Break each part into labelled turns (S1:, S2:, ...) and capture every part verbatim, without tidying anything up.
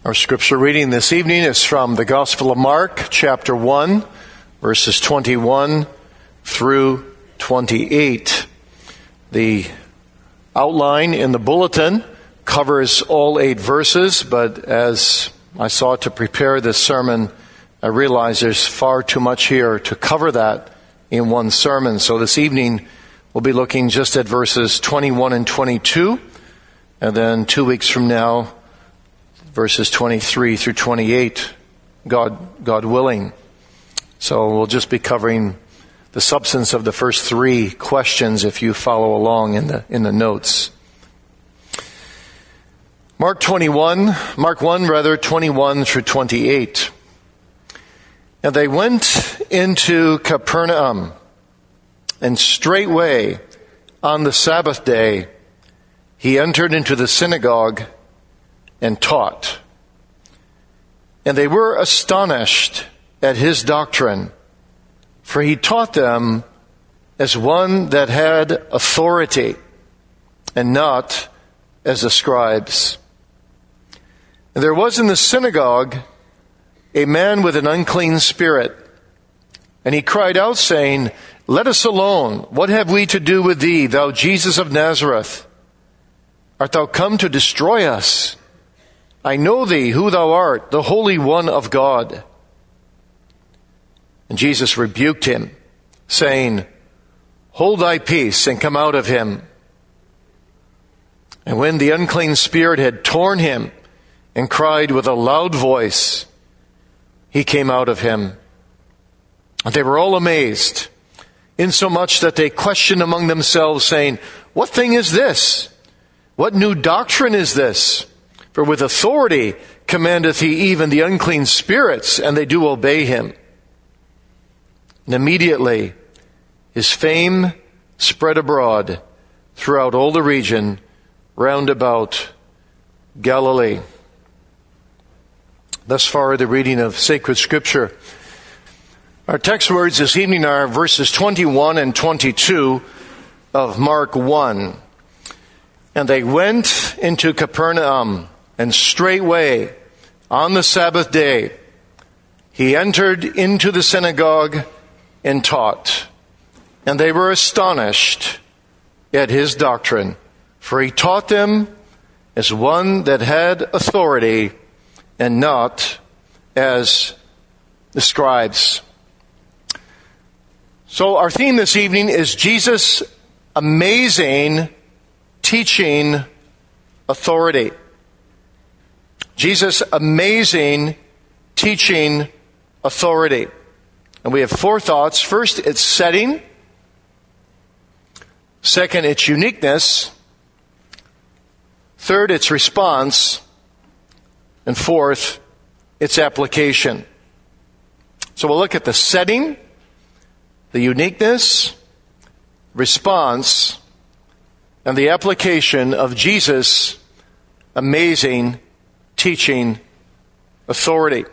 S1: Our scripture reading this evening is from the Gospel of Mark, chapter one, verses twenty-one through twenty-eight. The outline in the bulletin covers all eight verses, but as I sought to prepare this sermon, I realized there's far too much here to cover that in one sermon. So this evening, we'll be looking just at verses twenty-one and twenty-two, and then two weeks from now, verses twenty-three through twenty-eight, God, God willing. So we'll just be covering the substance of the first three questions if you follow along in the, in the notes. Mark twenty-one, Mark one rather, twenty-one through twenty-eight. And they went into Capernaum, and straightway on the Sabbath day, he entered into the synagogue and taught. And they were astonished at his doctrine, for he taught them as one that had authority, and not as the scribes. And there was in the synagogue a man with an unclean spirit, and he cried out, saying, Let us alone. What have we to do with thee, thou Jesus of Nazareth? Art thou come to destroy us? I know thee, who thou art, the Holy One of God. And Jesus rebuked him, saying, Hold thy peace, and come out of him. And when the unclean spirit had torn him, and cried with a loud voice, he came out of him. And they were all amazed, insomuch that they questioned among themselves, saying, What thing is this? What new doctrine is this? For with authority commandeth he even the unclean spirits, and they do obey him. And immediately his fame spread abroad throughout all the region round about Galilee. Thus far, the reading of sacred scripture. Our text words this evening are verses twenty-one and twenty-two of Mark one. And they went into Capernaum, and straightway on the Sabbath day he entered into the synagogue and taught. And they were astonished at his doctrine, for he taught them as one that had authority, and not as the scribes. So our theme this evening is Jesus' amazing teaching authority. Jesus' amazing teaching authority. And we have four thoughts. First, its setting. Second, its uniqueness. Third, its response. And fourth, its application. So we'll look at the setting, the uniqueness, response, and the application of Jesus' amazing teaching authority.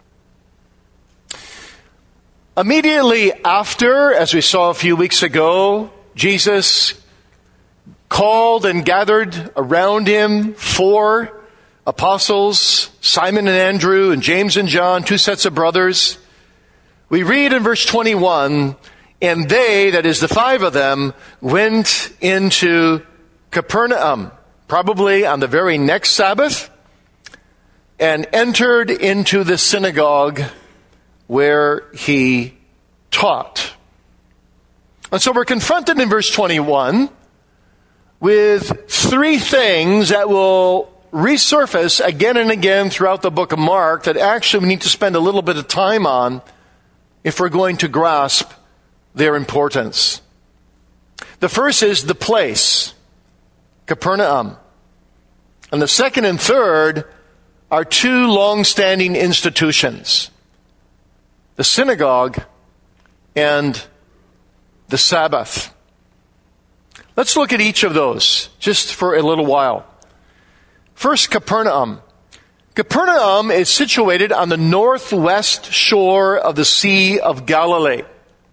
S1: Immediately after, as we saw a few weeks ago, Jesus called and gathered around him four apostles, Simon and Andrew, and James and John, two sets of brothers. We read in verse twenty-one, and they, that is the five of them, went into Capernaum, probably on the very next Sabbath, and entered into the synagogue where he taught. And so we're confronted in verse twenty-one with three things that will resurface again and again throughout the book of Mark that actually we need to spend a little bit of time on if we're going to grasp their importance. The first is the place, Capernaum. And the second and third are two long-standing institutions, the synagogue and the Sabbath. Let's look at each of those just for a little while. First, Capernaum. Capernaum is situated on the northwest shore of the Sea of Galilee.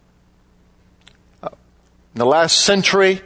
S1: In the last century,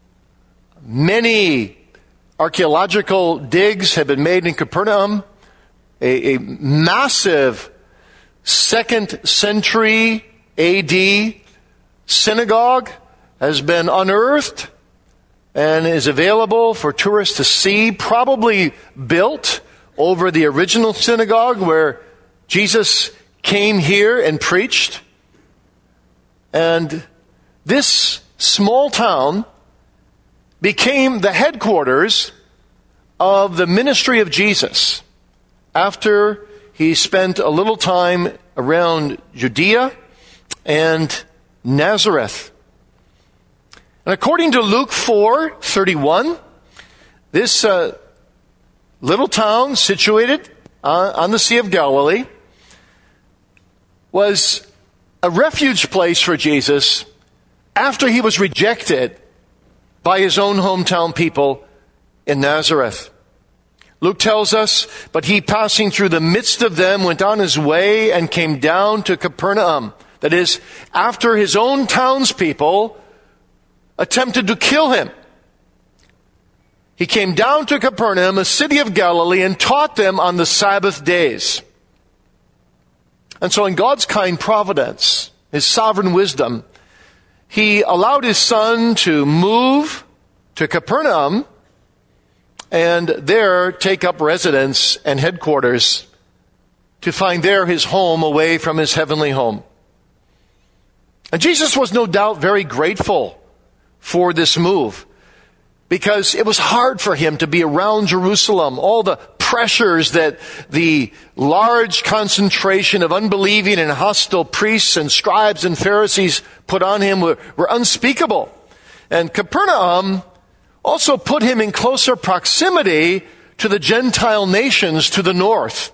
S1: many archaeological digs have been made in Capernaum, a, a massive second century A D synagogue has been unearthed and is available for tourists to see, probably built over the original synagogue where Jesus came here and preached. And this small town became the headquarters of the ministry of Jesus after he spent a little time around Judea and Nazareth. And according to Luke four thirty-one, this uh, little town situated uh, on the Sea of Galilee was a refuge place for Jesus after he was rejected by his own hometown people in Nazareth. Luke tells us, but he, passing through the midst of them, went on his way and came down to Capernaum. That is, after his own townspeople attempted to kill him. He came down to Capernaum, a city of Galilee, and taught them on the Sabbath days. And so in God's kind providence, his sovereign wisdom, he allowed his son to move to Capernaum and there take up residence and headquarters to find there his home away from his heavenly home. And Jesus was no doubt very grateful for this move because it was hard for him to be around Jerusalem. All the pressures that the large concentration of unbelieving and hostile priests and scribes and Pharisees put on him were, were unspeakable. And Capernaum also put him in closer proximity to the Gentile nations to the north.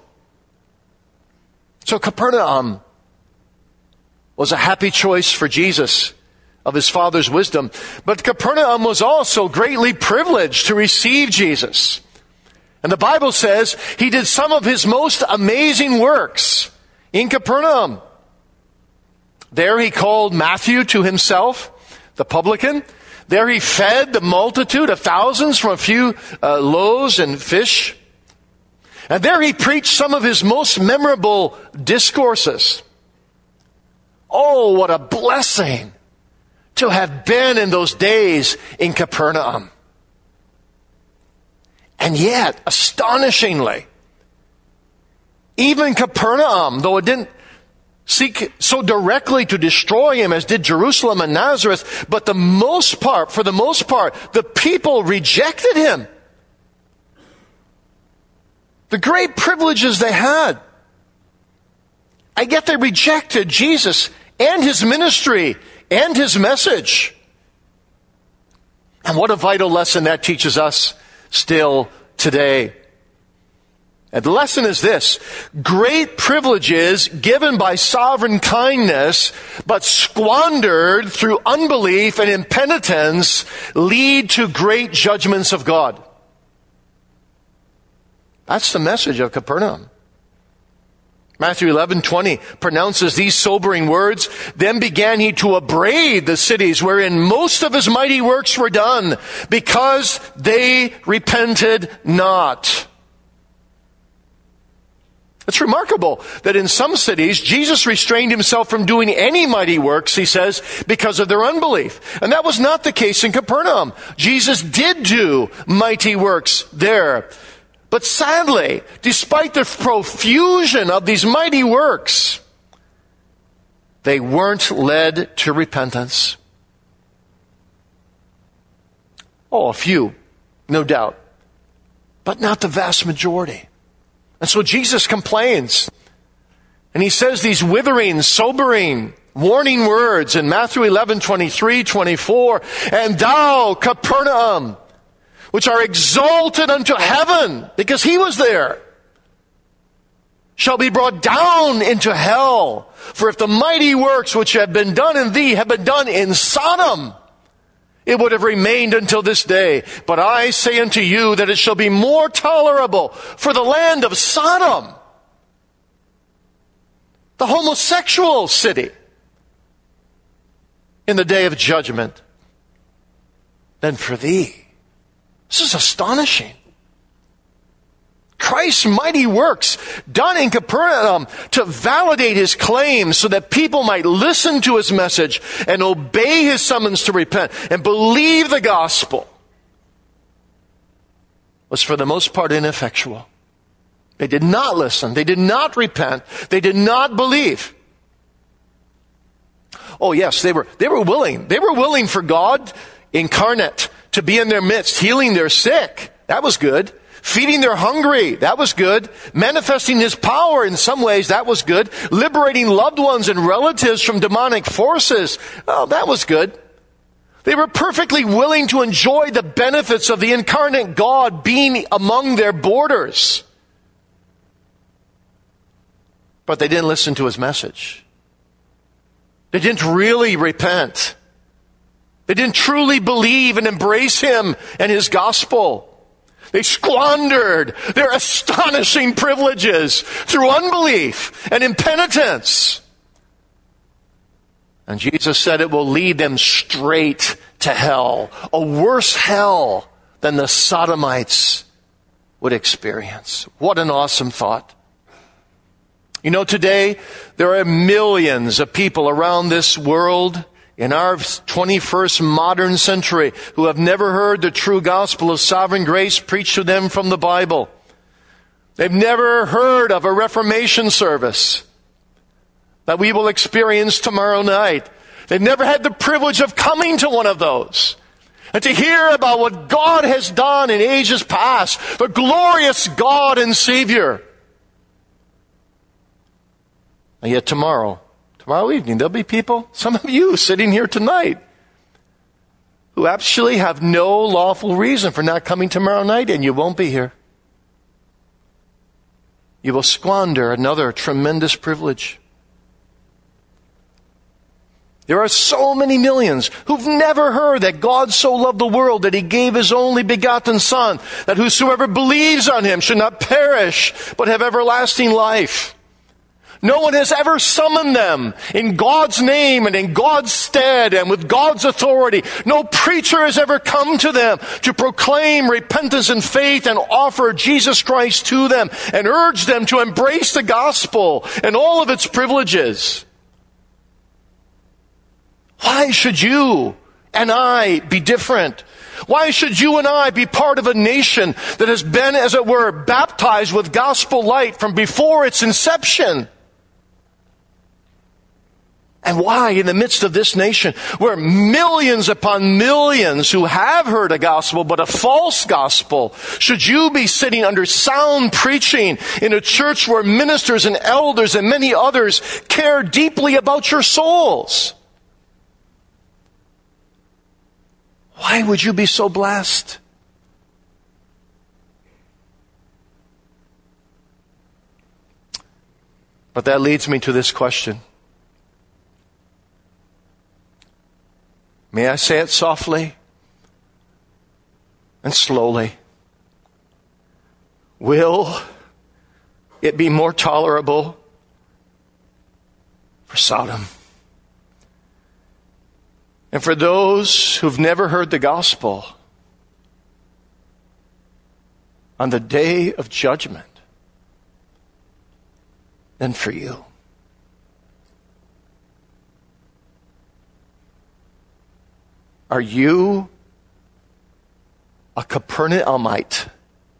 S1: So Capernaum was a happy choice for Jesus of his Father's wisdom. But Capernaum was also greatly privileged to receive Jesus. And the Bible says he did some of his most amazing works in Capernaum. There he called Matthew to himself, the publican. There he fed the multitude of thousands from a few uh, loaves and fish. And there he preached some of his most memorable discourses. Oh, what a blessing to have been in those days in Capernaum. And yet, astonishingly, even Capernaum, though it didn't seek so directly to destroy him as did Jerusalem and Nazareth, but the most part, for the most part, the people rejected him. The great privileges they had. And yet they rejected Jesus and his ministry and his message. And what a vital lesson that teaches us still today. And the lesson is this: great privileges given by sovereign kindness, but squandered through unbelief and impenitence, lead to great judgments of God. That's the message of Capernaum. Matthew eleven twenty pronounces these sobering words. Then began he to upbraid the cities wherein most of his mighty works were done, because they repented not. It's remarkable that in some cities, Jesus restrained himself from doing any mighty works, he says, because of their unbelief. And that was not the case in Capernaum. Jesus did do mighty works there. But sadly, despite the profusion of these mighty works, they weren't led to repentance. Oh, a few, no doubt, but not the vast majority. And so Jesus complains, and he says these withering, sobering, warning words in Matthew eleven twenty-three, twenty-four, and thou, Capernaum, which are exalted unto heaven, because he was there, shall be brought down into hell. For if the mighty works which have been done in thee have been done in Sodom, it would have remained until this day. But I say unto you that it shall be more tolerable for the land of Sodom, the homosexual city, in the day of judgment, than for thee. This is astonishing. Christ's mighty works done in Capernaum to validate his claims so that people might listen to his message and obey his summons to repent and believe the gospel was for the most part ineffectual. They did not listen. They did not repent. They did not believe. Oh yes, they were, they were willing. They were willing for God incarnate to be in their midst, healing their sick. That was good. Feeding their hungry, that was good. Manifesting his power in some ways, that was good. Liberating loved ones and relatives from demonic forces, oh, that was good. They were perfectly willing to enjoy the benefits of the incarnate God being among their borders. But they didn't listen to his message. They didn't really repent. They didn't truly believe and embrace him and his gospel. They squandered their astonishing privileges through unbelief and impenitence. And Jesus said it will lead them straight to hell, a worse hell than the Sodomites would experience. What an awesome thought. You know, today there are millions of people around this world in our twenty-first modern century who have never heard the true gospel of sovereign grace preached to them from the Bible. They've never heard of a Reformation service that we will experience tomorrow night. They've never had the privilege of coming to one of those and to hear about what God has done in ages past, the glorious God and Savior. And yet tomorrow, Tomorrow evening, there'll be people, some of you sitting here tonight, who actually have no lawful reason for not coming tomorrow night, and you won't be here. You will squander another tremendous privilege. There are so many millions who've never heard that God so loved the world that he gave his only begotten Son, that whosoever believes on him should not perish, but have everlasting life. No one has ever summoned them in God's name and in God's stead and with God's authority. No preacher has ever come to them to proclaim repentance and faith and offer Jesus Christ to them and urge them to embrace the gospel and all of its privileges. Why should you and I be different? Why should you and I be part of a nation that has been, as it were, baptized with gospel light from before its inception? And why, in the midst of this nation, where millions upon millions who have heard a gospel, but a false gospel, should you be sitting under sound preaching in a church where ministers and elders and many others care deeply about your souls? Why would you be so blessed? But that leads me to this question. May I say it softly and slowly? Will it be more tolerable for Sodom and for those who've never heard the gospel on the day of judgment than for you? Are you a Capernaumite?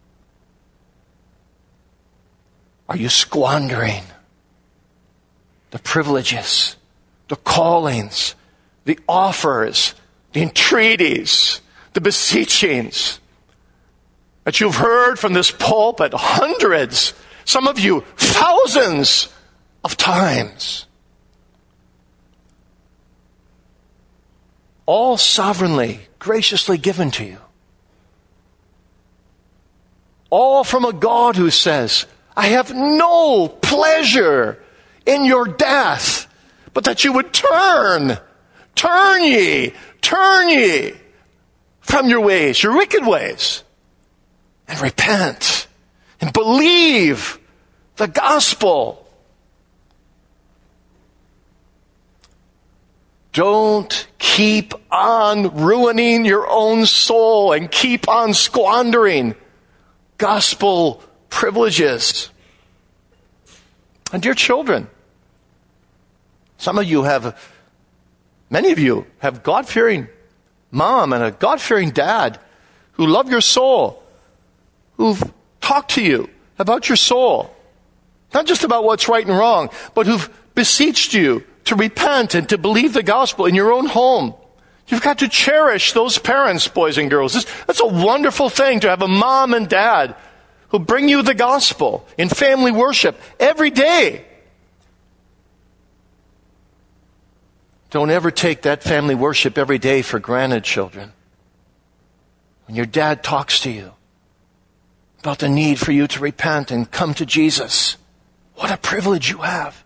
S1: Are you squandering the privileges, the callings, the offers, the entreaties, the beseechings that you've heard from this pulpit hundreds, some of you thousands of times? All sovereignly, graciously given to you. All from a God who says, I have no pleasure in your death, but that you would turn, turn ye, turn ye from your ways, your wicked ways, and repent and believe the gospel. Don't keep on ruining your own soul and keep on squandering gospel privileges. And dear children, some of you have, many of you have God-fearing mom and a God-fearing dad who love your soul, who've talked to you about your soul. Not just about what's right and wrong, but who've beseeched you to repent and to believe the gospel in your own home. You've got to cherish those parents, boys and girls. That's a wonderful thing to have a mom and dad who bring you the gospel in family worship every day. Don't ever take that family worship every day for granted, children. When your dad talks to you about the need for you to repent and come to Jesus, what a privilege you have.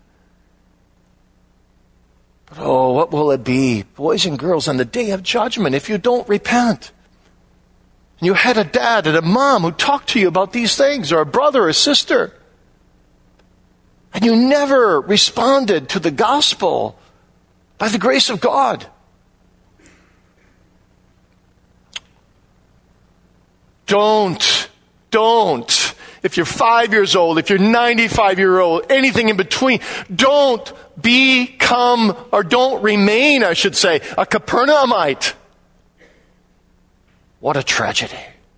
S1: But oh, what will it be, boys and girls, on the day of judgment if you don't repent? And you had a dad and a mom who talked to you about these things, or a brother or a sister, and you never responded to the gospel by the grace of God. Don't, don't, if you're five years old, if you're ninety-five years old, anything in between, don't become, or don't remain, I should say, a Capernaumite. What a tragedy.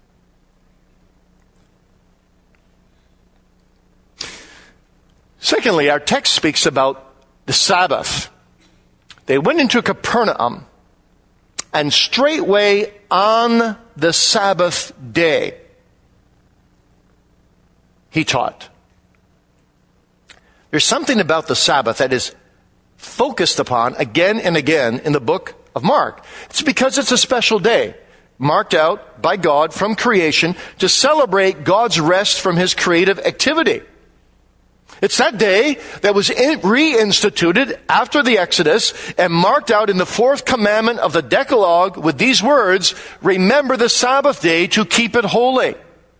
S1: Secondly, our text speaks about the Sabbath. They went into Capernaum, and straightway on the Sabbath day, he taught. There's something about the Sabbath that is focused upon again and again in the book of Mark. It's because it's a special day, marked out by God from creation to celebrate God's rest from his creative activity. It's that day that was in, reinstituted after the Exodus and marked out in the fourth commandment of the Decalogue with these words, remember the Sabbath day to keep it holy.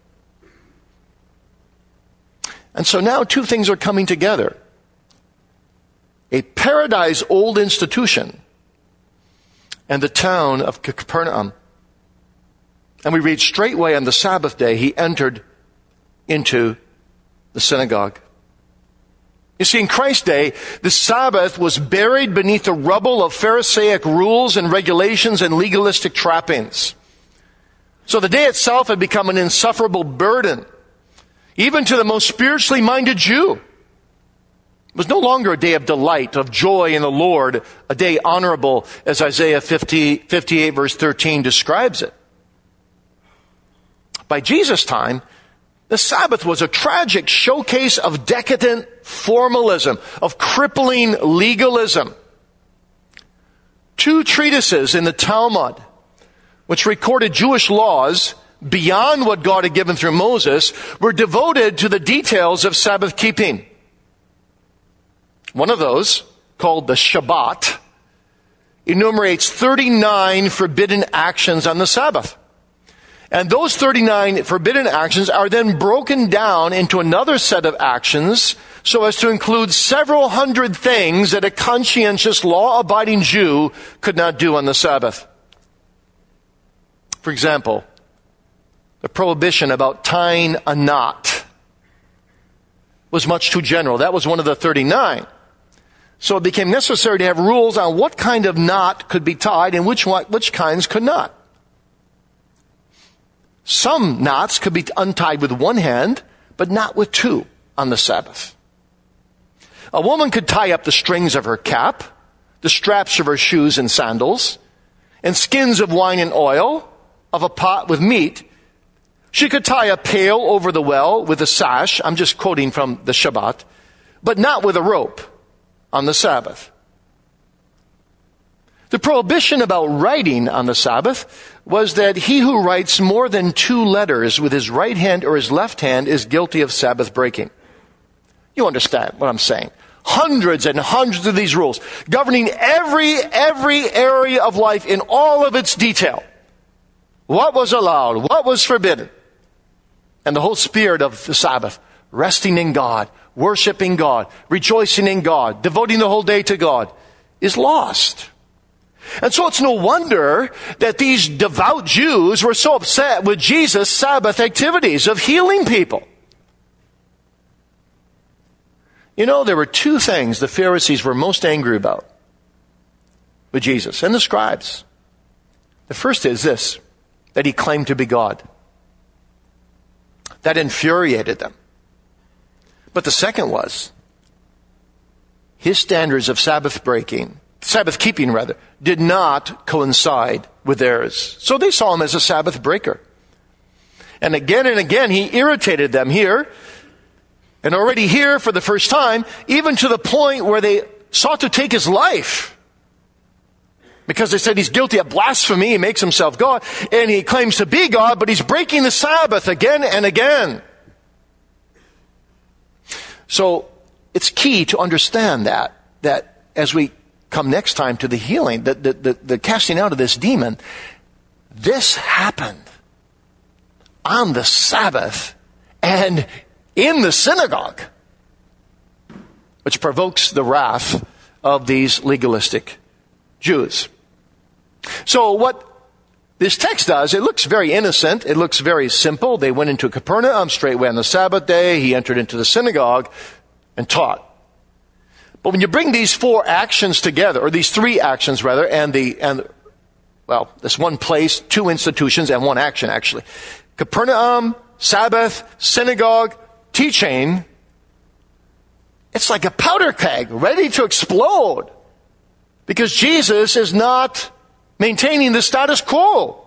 S1: And so now two things are coming together. A paradise old institution and the town of Capernaum. And we read straightway on the Sabbath day, he entered into the synagogue. You see, in Christ's day, the Sabbath was buried beneath the rubble of Pharisaic rules and regulations and legalistic trappings. So the day itself had become an insufferable burden, even to the most spiritually minded Jew. It was no longer a day of delight, of joy in the Lord, a day honorable, as Isaiah fifty, fifty-eight verse thirteen describes it. By Jesus' time, the Sabbath was a tragic showcase of decadent formalism, of crippling legalism. Two treatises in the Talmud, which recorded Jewish laws beyond what God had given through Moses, were devoted to the details of Sabbath keeping. One of those, called the Shabbat, enumerates thirty-nine forbidden actions on the Sabbath. And those thirty-nine forbidden actions are then broken down into another set of actions so as to include several hundred things that a conscientious, law-abiding Jew could not do on the Sabbath. For example, the prohibition about tying a knot was much too general. That was one of the thirty-nine. So it became necessary to have rules on what kind of knot could be tied and which, which kinds could not. Some knots could be untied with one hand, but not with two on the Sabbath. A woman could tie up the strings of her cap, the straps of her shoes and sandals, and skins of wine and oil of a pot with meat. She could tie a pail over the well with a sash, I'm just quoting from the Shabbat, but not with a rope on the Sabbath. The prohibition about writing on the Sabbath was that he who writes more than two letters with his right hand or his left hand is guilty of Sabbath breaking. You understand what I'm saying? Hundreds and hundreds of these rules governing every, every area of life in all of its detail. What was allowed? What was forbidden? And the whole spirit of the Sabbath, resting in God, worshiping God, rejoicing in God, devoting the whole day to God, is lost. And so it's no wonder that these devout Jews were so upset with Jesus' Sabbath activities of healing people. You know, there were two things the Pharisees were most angry about with Jesus and the scribes. The first is this, that he claimed to be God. That infuriated them. But the second was, his standards of Sabbath breaking, Sabbath keeping rather, did not coincide with theirs. So they saw him as a Sabbath breaker. And again and again, he irritated them here, and already here for the first time, even to the point where they sought to take his life. Because they said he's guilty of blasphemy, he makes himself God, and he claims to be God, but he's breaking the Sabbath again and again. So it's key to understand that, that as we come next time to the healing, the, the, the, the casting out of this demon, this happened on the Sabbath and in the synagogue, which provokes the wrath of these legalistic Jews. So what this text does, it looks very innocent. It looks very simple. They went into Capernaum straightway on the Sabbath day. He entered into the synagogue and taught. But when you bring these four actions together, or these three actions rather, and the, and, well, this one place, two institutions, and one action actually. Capernaum, Sabbath, synagogue, teaching, it's like a powder keg ready to explode. Because Jesus is not maintaining the status quo.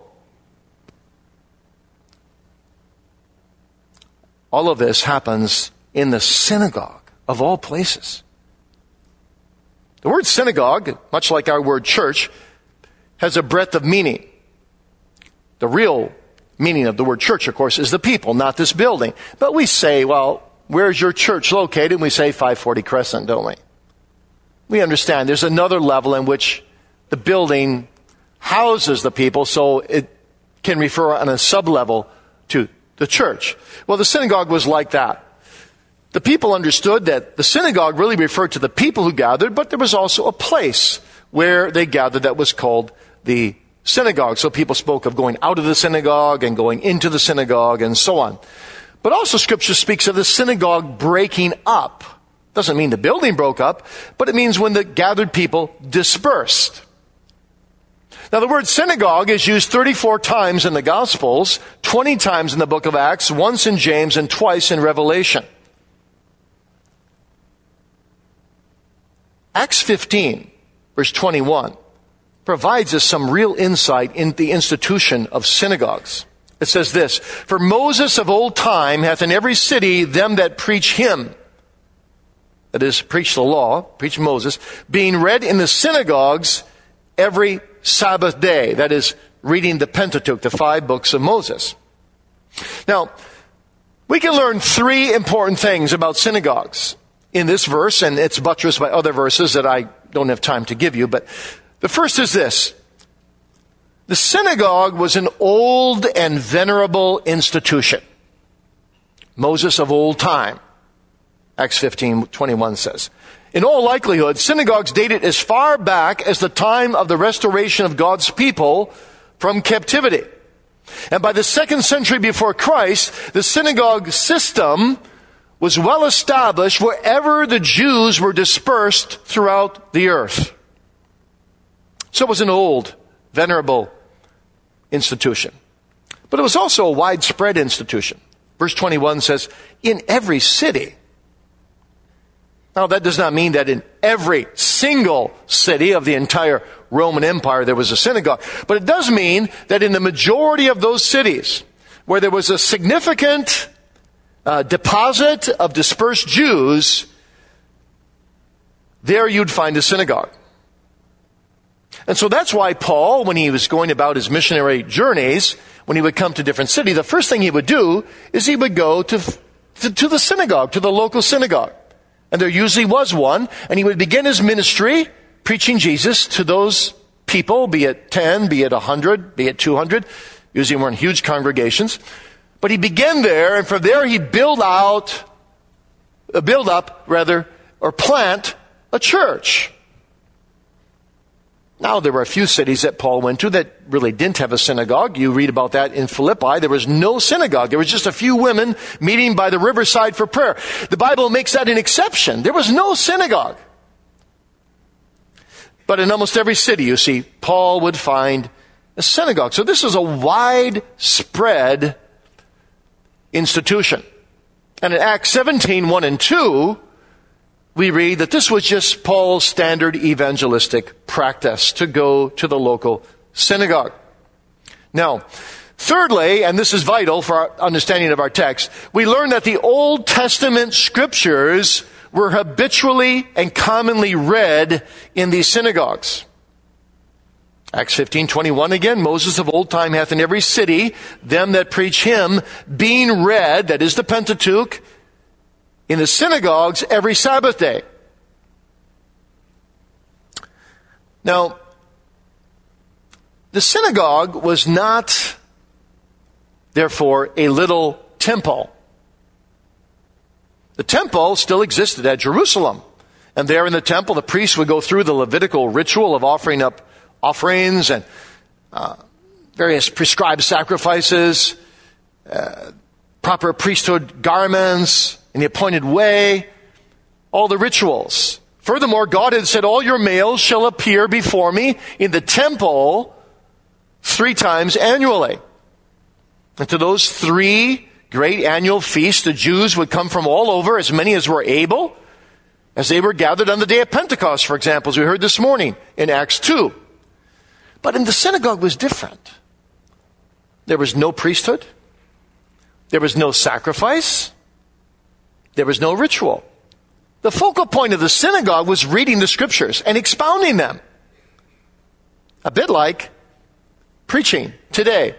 S1: All of this happens in the synagogue, of all places. The word synagogue, much like our word church, has a breadth of meaning. The real meaning of the word church, of course, is the people, not this building. But we say, well, where's your church located? And we say five forty Crescent, don't we? We understand there's another level in which the building houses the people, so it can refer on a sub-level to the church. Well, the synagogue was like that. The people understood that the synagogue really referred to the people who gathered, but there was also a place where they gathered that was called the synagogue. So people spoke of going out of the synagogue and going into the synagogue and so on. But also Scripture speaks of the synagogue breaking up. Doesn't mean the building broke up, but it means when the gathered people dispersed. Now the word synagogue is used thirty-four times in the Gospels, twenty times in the book of Acts, once in James, and twice in Revelation. Acts fifteen, verse twenty-one, provides us some real insight in the institution of synagogues. It says this, "For Moses of old time hath in every city them that preach him," that is, preach the law, preach Moses, "being read in the synagogues every Sabbath day," that is, reading the Pentateuch, the five books of Moses. Now, we can learn three important things about synagogues in this verse, and it's buttressed by other verses that I don't have time to give you, but the first is this. The synagogue was an old and venerable institution. Moses of old time, Acts fifteen twenty-one says. In all likelihood, synagogues dated as far back as the time of the restoration of God's people from captivity. And by the second century before Christ, the synagogue system was well established wherever the Jews were dispersed throughout the earth. So it was an old, venerable institution. But it was also a widespread institution. Verse twenty-one says, in every city. Now, that does not mean that in every single city of the entire Roman Empire there was a synagogue. But it does mean that in the majority of those cities where there was a significant uh, deposit of dispersed Jews, there you'd find a synagogue. And so that's why Paul, when he was going about his missionary journeys, when he would come to different cities, the first thing he would do is he would go to, to, to the synagogue, to the local synagogue. And there usually was one, and he would begin his ministry preaching Jesus to those people, be it ten, be it a hundred, be it two hundred. Usually weren't huge congregations. But he began there, and from there he'd build out, uh, build up, rather, or plant a church. Now, there were a few cities that Paul went to that really didn't have a synagogue. You read about that in Philippi. There was no synagogue. There was just a few women meeting by the riverside for prayer. The Bible makes that an exception. There was no synagogue. But in almost every city, you see, Paul would find a synagogue. So this is a widespread institution. And in Acts seventeen, one and two, we read that this was just Paul's standard evangelistic practice to go to the local synagogue. Now, thirdly, and this is vital for our understanding of our text, we learn that the Old Testament scriptures were habitually and commonly read in these synagogues. Acts fifteen twenty-one again, Moses of old time hath in every city them that preach him being read, that is the Pentateuch, in the synagogues every Sabbath day. Now, the synagogue was not, therefore, a little temple. The temple still existed at Jerusalem. And there in the temple, the priests would go through the Levitical ritual of offering up offerings and uh, various prescribed sacrifices, uh, proper priesthood garments, in the appointed way, all the rituals. Furthermore, God had said, all your males shall appear before me in the temple three times annually. And to those three great annual feasts, the Jews would come from all over, as many as were able, as they were gathered on the day of Pentecost, for example, as we heard this morning in Acts two. But in the synagogue was different. There was no priesthood. There was no sacrifice. There was no ritual. The focal point of the synagogue was reading the scriptures and expounding them. A bit like preaching today.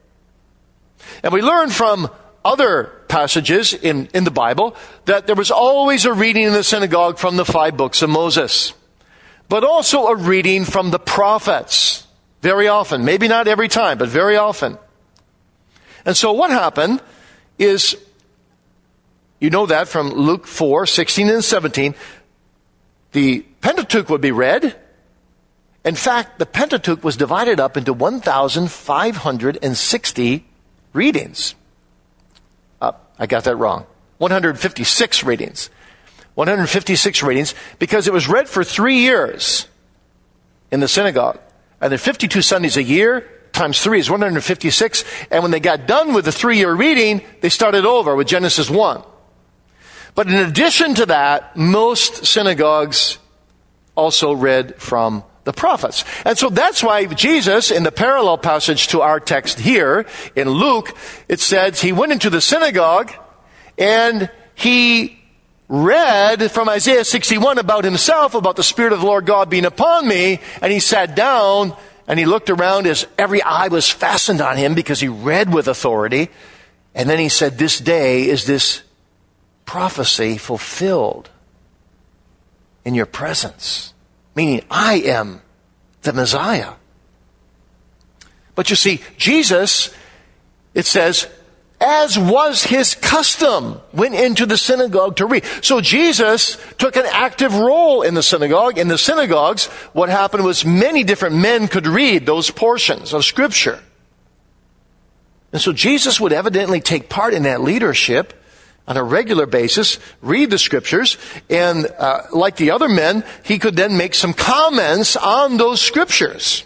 S1: And we learn from other passages in, in the Bible that there was always a reading in the synagogue from the five books of Moses. But also a reading from the prophets. Very often. Maybe not every time, but very often. And so what happened is, you know that from Luke four, sixteen and seventeen, the Pentateuch would be read. In fact, the Pentateuch was divided up into one thousand five hundred sixty readings. Uh, I got that wrong. one hundred fifty-six readings. one hundred fifty-six readings because it was read for three years in the synagogue. And there are fifty-two Sundays a year, times three is one hundred fifty-six. And when they got done with the three-year reading, they started over with Genesis one. But in addition to that, most synagogues also read from the prophets. And so that's why Jesus, in the parallel passage to our text here, in Luke, it says he went into the synagogue and he read from Isaiah sixty-one about himself, about the Spirit of the Lord God being upon me, and he sat down and he looked around as every eye was fastened on him because he read with authority. And then he said, this day is this prophecy fulfilled in your presence. Meaning, I am the Messiah. But you see, Jesus, it says, as was his custom, went into the synagogue to read. So Jesus took an active role in the synagogue. In the synagogues, what happened was many different men could read those portions of Scripture. And so Jesus would evidently take part in that leadership on a regular basis, read the Scriptures, and uh, like the other men, he could then make some comments on those Scriptures.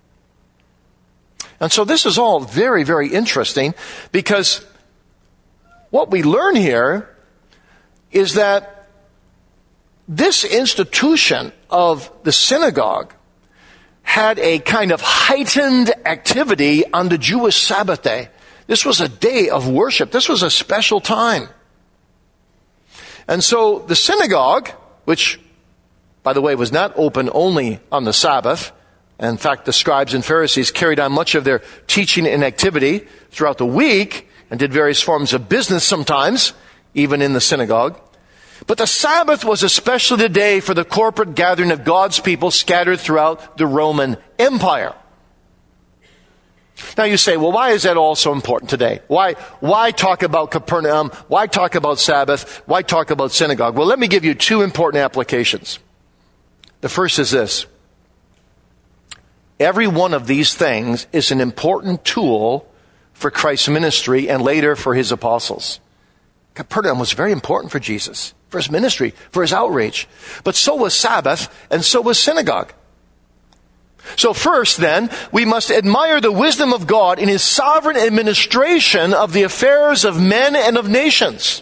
S1: And so this is all very, very interesting because what we learn here is that this institution of the synagogue had a kind of heightened activity on the Jewish Sabbath day. This was a day of worship. This was a special time. And so the synagogue, which, by the way, was not open only on the Sabbath. In fact, the scribes and Pharisees carried on much of their teaching and activity throughout the week and did various forms of business sometimes, even in the synagogue. But the Sabbath was especially the day for the corporate gathering of God's people scattered throughout the Roman Empire. Now you say, well, why is that all so important today? Why, why talk about Capernaum? Why talk about Sabbath? Why talk about synagogue? Well, let me give you two important applications. The first is this. Every one of these things is an important tool for Christ's ministry and later for his apostles. Capernaum was very important for Jesus, for his ministry, for his outreach. But so was Sabbath, and so was synagogue. So first, then, we must admire the wisdom of God in his sovereign administration of the affairs of men and of nations.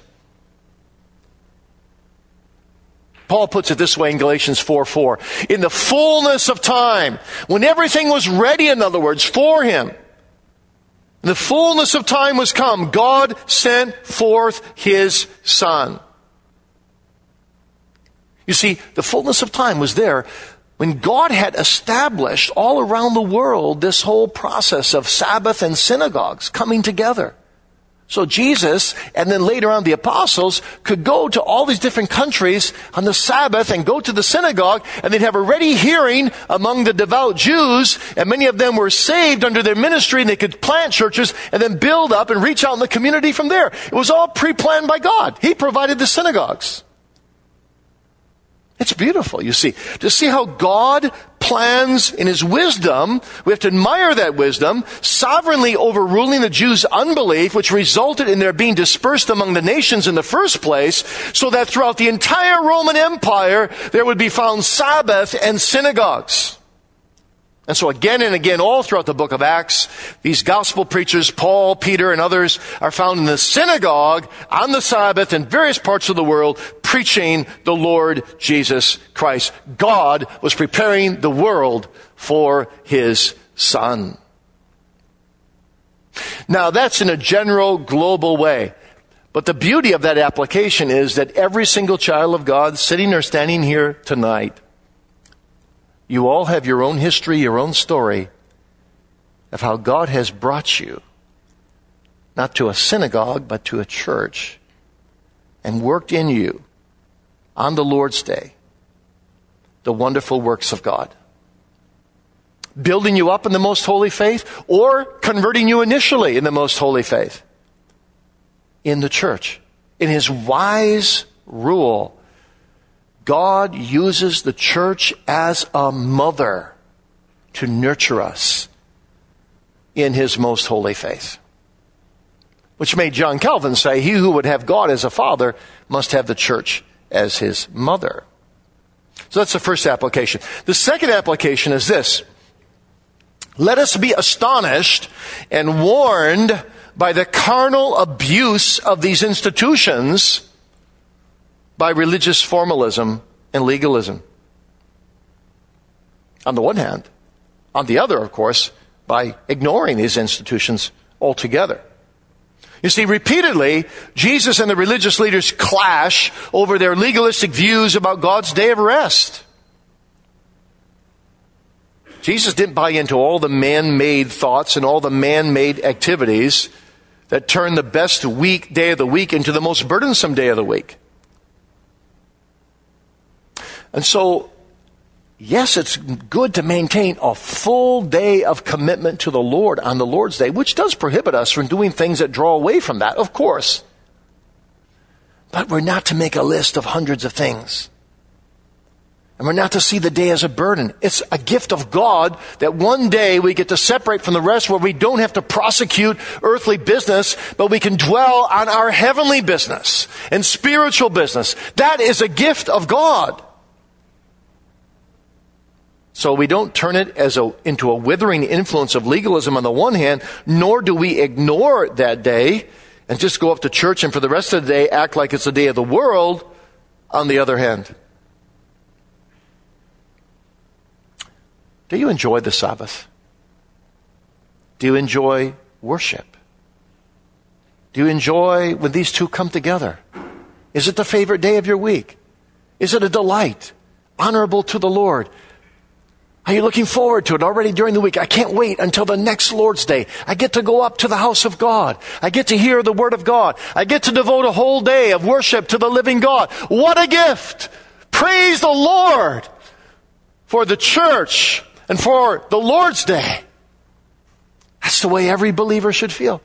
S1: Paul puts it this way in Galatians four four. In the fullness of time, when everything was ready, in other words, for him, the fullness of time was come, God sent forth his Son. You see, the fullness of time was there when God had established all around the world this whole process of Sabbath and synagogues coming together. So Jesus, and then later on the apostles, could go to all these different countries on the Sabbath and go to the synagogue, and they'd have a ready hearing among the devout Jews, and many of them were saved under their ministry, and they could plant churches and then build up and reach out in the community from there. It was all pre-planned by God. He provided the synagogues. It's beautiful, you see. To see how God plans in his wisdom, we have to admire that wisdom, sovereignly overruling the Jews' unbelief, which resulted in their being dispersed among the nations in the first place, so that throughout the entire Roman Empire, there would be found Sabbath and synagogues. And so again and again, all throughout the book of Acts, these gospel preachers, Paul, Peter, and others, are found in the synagogue on the Sabbath in various parts of the world, preaching the Lord Jesus Christ. God was preparing the world for his Son. Now, that's in a general, global way. But the beauty of that application is that every single child of God sitting or standing here tonight, you all have your own history, your own story of how God has brought you, not to a synagogue, but to a church, and worked in you on the Lord's Day the wonderful works of God. Building you up in the most holy faith, or converting you initially in the most holy faith in the church. In his wise rule, God uses the church as a mother to nurture us in his most holy faith. Which made John Calvin say, he who would have God as a father must have the church as his mother. So that's the first application. The second application is this. Let us be astonished and warned by the carnal abuse of these institutions by religious formalism and legalism. On the one hand. On the other, of course, by ignoring these institutions altogether. You see, repeatedly, Jesus and the religious leaders clash over their legalistic views about God's day of rest. Jesus didn't buy into all the man-made thoughts and all the man-made activities that turn the best week day of the week into the most burdensome day of the week. And so, yes, it's good to maintain a full day of commitment to the Lord on the Lord's Day, which does prohibit us from doing things that draw away from that, of course. But we're not to make a list of hundreds of things. And we're not to see the day as a burden. It's a gift of God that one day we get to separate from the rest, where we don't have to prosecute earthly business, but we can dwell on our heavenly business and spiritual business. That is a gift of God. So we don't turn it as a, into a withering influence of legalism on the one hand, nor do we ignore that day and just go up to church and for the rest of the day act like it's the day of the world on the other hand. Do you enjoy the Sabbath? Do you enjoy worship? Do you enjoy when these two come together? Is it the favorite day of your week? Is it a delight, honorable to the Lord? Are you looking forward to it already during the week? I can't wait until the next Lord's Day. I get to go up to the house of God. I get to hear the Word of God. I get to devote a whole day of worship to the living God. What a gift! Praise the Lord for the church and for the Lord's Day. That's the way every believer should feel.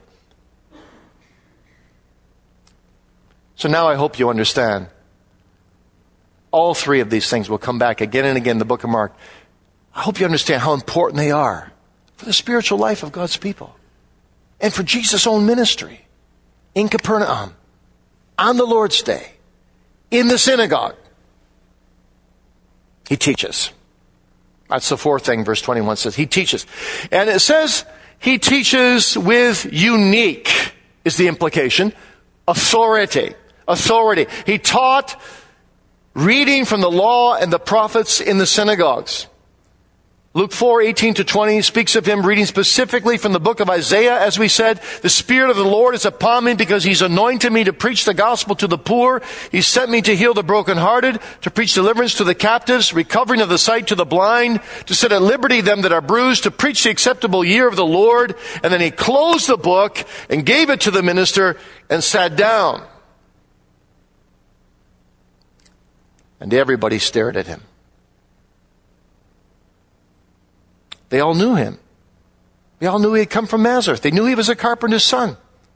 S1: So now I hope you understand. All three of these things will come back again and again in the book of Mark. I hope you understand how important they are for the spiritual life of God's people and for Jesus' own ministry in Capernaum, on the Lord's Day, in the synagogue. He teaches. That's the fourth thing verse twenty-one says. He teaches. And it says he teaches with unique, is the implication, authority. Authority. He taught reading from the law and the prophets in the synagogues. Luke four, eighteen to twenty speaks of him reading specifically from the book of Isaiah. As we said, the Spirit of the Lord is upon me because he's anointed me to preach the gospel to the poor. He sent me to heal the brokenhearted, to preach deliverance to the captives, recovering of the sight to the blind, to set at liberty them that are bruised, to preach the acceptable year of the Lord. And then he closed the book and gave it to the minister and sat down. And everybody stared at him. They all knew him. They all knew he had come from Nazareth. They knew he was a carpenter's son.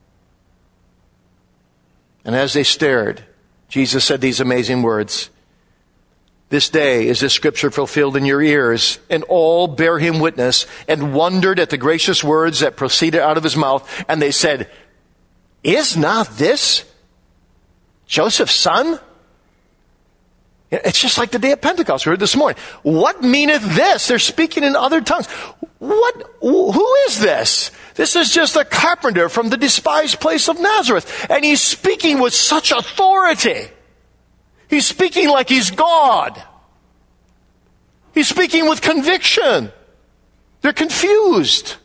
S1: And as they stared, Jesus said these amazing words. This day is this scripture fulfilled in your ears, and all bear him witness, and wondered at the gracious words that proceeded out of his mouth. And they said, is not this Joseph's son? It's just like the day of Pentecost we heard this morning. What meaneth this? They're speaking in other tongues. What? Who is this? This is just a carpenter from the despised place of Nazareth. And he's speaking with such authority. He's speaking like he's God. He's speaking with conviction. They're confused.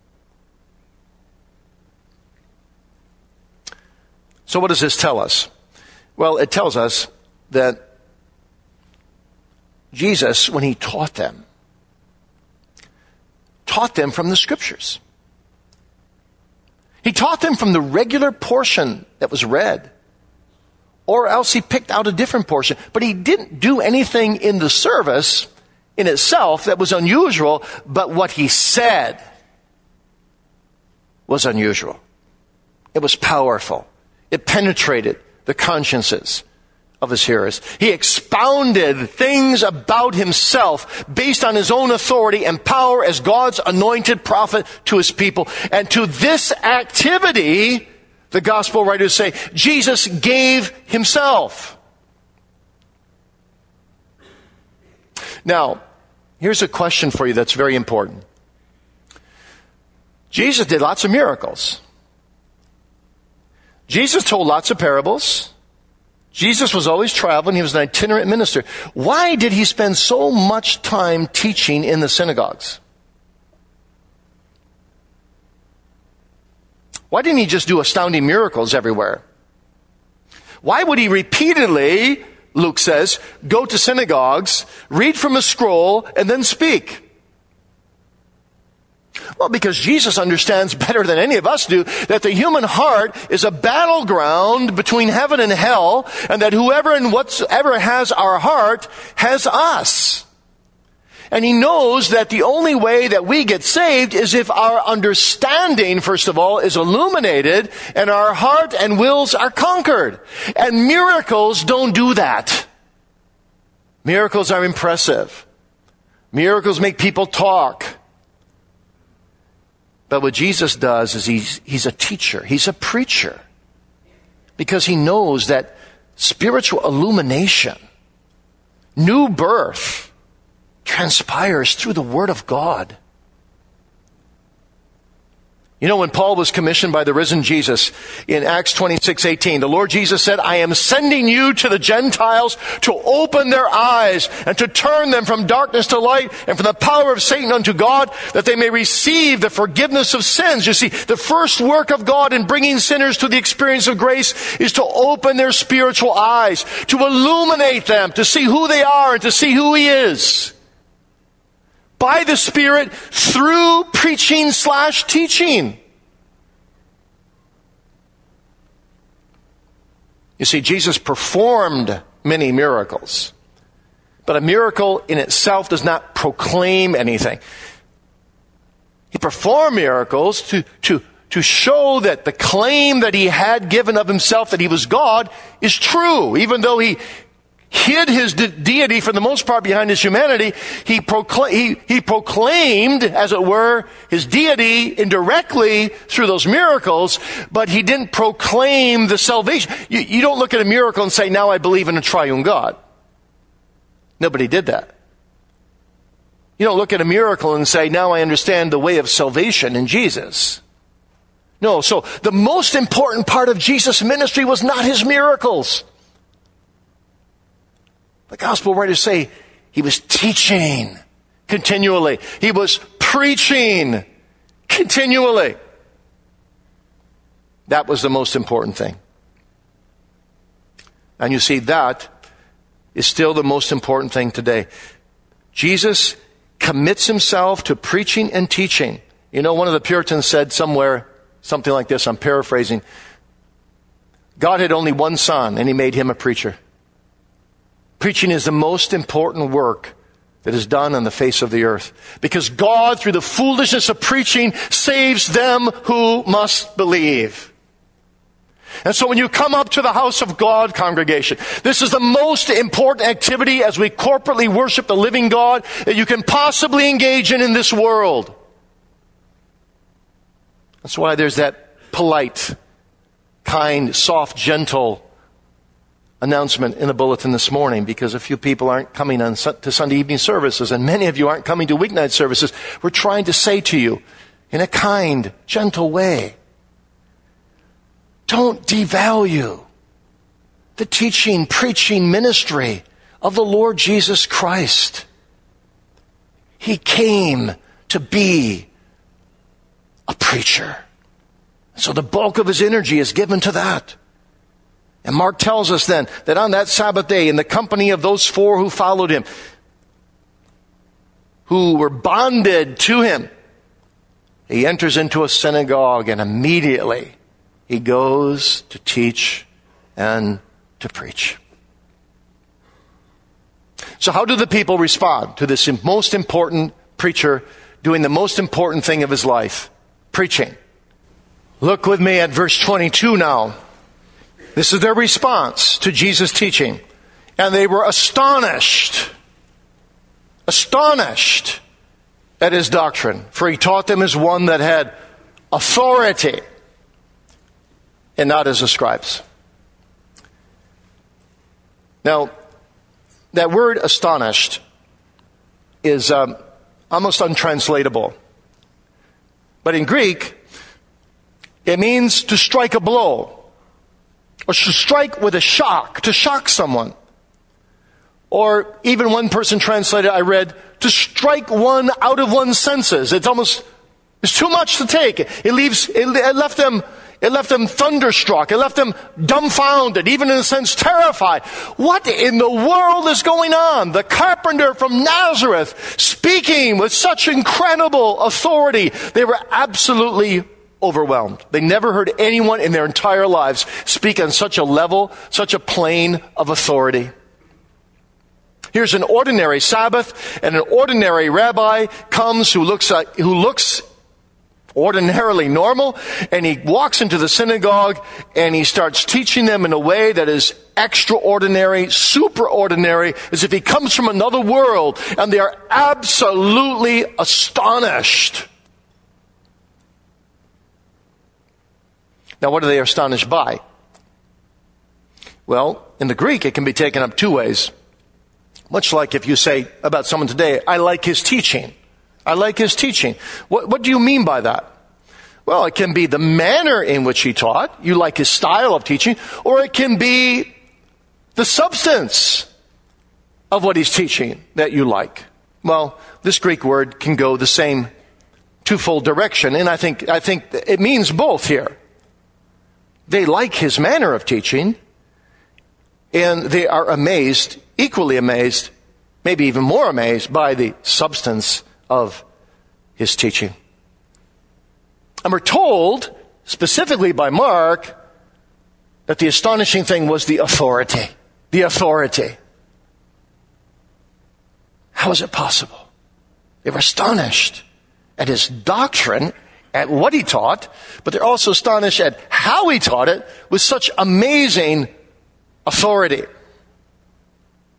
S1: So what does this tell us? Well, it tells us that Jesus, when he taught them, taught them from the scriptures. He taught them from the regular portion that was read. Or else he picked out a different portion. But he didn't do anything in the service in itself that was unusual, but what he said was unusual. It was powerful. It penetrated the consciences of his hearers. He expounded things about himself based on his own authority and power as God's anointed prophet to his people. And to this activity, the gospel writers say, Jesus gave himself. Now, here's a question for you that's very important. Jesus did lots of miracles. Jesus told lots of parables. Jesus was always traveling. He was an itinerant minister. Why did he spend so much time teaching in the synagogues? Why didn't he just do astounding miracles everywhere? Why would he repeatedly, Luke says, go to synagogues, read from a scroll, and then speak? Well, because Jesus understands better than any of us do that the human heart is a battleground between heaven and hell, and that whoever and whatsoever has our heart has us. And he knows that the only way that we get saved is if our understanding, first of all, is illuminated and our heart and wills are conquered. And miracles don't do that. Miracles are impressive. Miracles make people talk. But what Jesus does is he's, he's a teacher. He's a preacher. Because he knows that spiritual illumination, new birth, transpires through the Word of God. You know, when Paul was commissioned by the risen Jesus in Acts twenty-six eighteen, the Lord Jesus said, I am sending you to the Gentiles to open their eyes and to turn them from darkness to light and from the power of Satan unto God, that they may receive the forgiveness of sins. You see, the first work of God in bringing sinners to the experience of grace is to open their spiritual eyes, to illuminate them, to see who they are and to see who He is. By the Spirit, through preaching slash teaching. You see, Jesus performed many miracles. But a miracle in itself does not proclaim anything. He performed miracles to, to, to show that the claim that he had given of himself, that he was God, is true. Even though he, hid his de- deity for the most part behind his humanity. He, procla- he, he proclaimed, as it were, his deity indirectly through those miracles, but he didn't proclaim the salvation. You, you don't look at a miracle and say, now I believe in a triune God. Nobody did that. You don't look at a miracle and say, now I understand the way of salvation in Jesus. No, so the most important part of Jesus' ministry was not his miracles. The gospel writers say he was teaching continually. He was preaching continually. That was the most important thing. And you see, that is still the most important thing today. Jesus commits himself to preaching and teaching. You know, one of the Puritans said somewhere, something like this, I'm paraphrasing, God had only one son and he made him a preacher. Preaching is the most important work that is done on the face of the earth. Because God, through the foolishness of preaching, saves them who must believe. And so when you come up to the house of God, congregation, this is the most important activity as we corporately worship the living God that you can possibly engage in in this world. That's why there's that polite, kind, soft, gentle announcement in the bulletin this morning, because a few people aren't coming on to Sunday evening services, and many of you aren't coming to weeknight services. We're trying to say to you in a kind, gentle way, don't devalue the teaching, preaching ministry of the Lord Jesus Christ. He came to be a preacher. So the bulk of his energy is given to that. And Mark tells us then that on that Sabbath day, in the company of those four who followed him, who were bonded to him, he enters into a synagogue and immediately he goes to teach and to preach. So how do the people respond to this most important preacher doing the most important thing of his life? Preaching. Look with me at verse twenty-two now. This is their response to Jesus' teaching. And they were astonished, astonished at his doctrine. For he taught them as one that had authority and not as the scribes. Now, that word astonished is um, almost untranslatable. But in Greek, it means to strike a blow. Or to strike with a shock, to shock someone. Or even one person translated, I read, to strike one out of one's senses. It's almost, it's too much to take. It leaves, it, it left them, it left them thunderstruck. It left them dumbfounded, even in a sense terrified. What in the world is going on? The carpenter from Nazareth speaking with such incredible authority. They were absolutely overwhelmed. They never heard anyone in their entire lives speak on such a level, such a plane of authority. Here's an ordinary Sabbath, and an ordinary rabbi comes who looks like, who looks ordinarily normal, and he walks into the synagogue and he starts teaching them in a way that is extraordinary, superordinary, as if he comes from another world, and they are absolutely astonished. Now, what are they astonished by? Well, in the Greek, it can be taken up two ways. Much like if you say about someone today, I like his teaching. I like his teaching. What, what do you mean by that? Well, it can be the manner in which he taught. You like his style of teaching. Or it can be the substance of what he's teaching that you like. Well, this Greek word can go the same twofold direction. And I think, I think it means both here. They like his manner of teaching, and they are amazed, equally amazed, maybe even more amazed by the substance of his teaching. And we're told, specifically by Mark, that the astonishing thing was the authority. The authority. How is it possible? They were astonished at his doctrine, at what he taught, but they're also astonished at how he taught it with such amazing authority.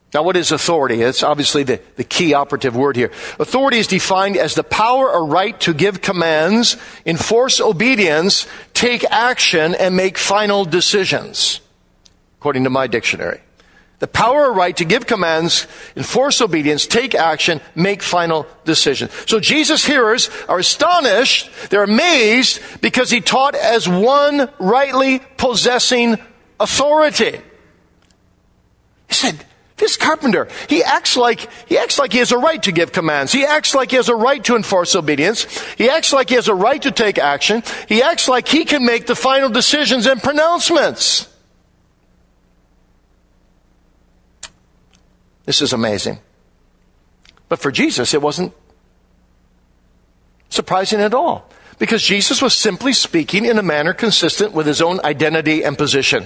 S1: Now, what is authority? It's obviously the, the key operative word here. Authority is defined as the power or right to give commands, enforce obedience, take action, and make final decisions, according to my dictionary. The power or right to give commands, enforce obedience, take action, make final decisions. So Jesus' hearers are astonished, they're amazed, because he taught as one rightly possessing authority. He said, this carpenter, he acts like, he acts like he has a right to give commands. He acts like he has a right to enforce obedience. He acts like he has a right to take action. He acts like he can make the final decisions and pronouncements. This is amazing. But for Jesus, it wasn't surprising at all, because Jesus was simply speaking in a manner consistent with his own identity and position.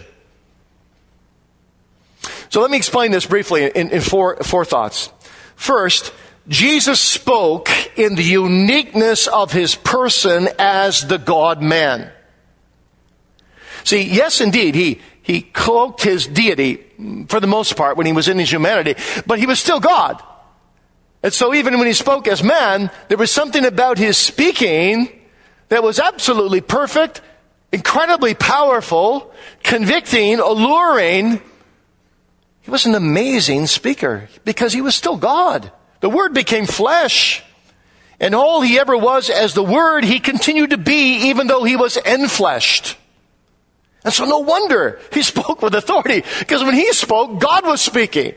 S1: So let me explain this briefly in, in four, four thoughts. First, Jesus spoke in the uniqueness of his person as the God-man. See, yes, indeed, he, he cloaked his deity for the most part when he was in his humanity, but he was still God. And so even when he spoke as man, there was something about his speaking that was absolutely perfect, incredibly powerful, convicting, alluring. He was an amazing speaker because he was still God. The Word became flesh. And all he ever was as the Word, he continued to be even though he was enfleshed. And so no wonder he spoke with authority, because when he spoke, God was speaking.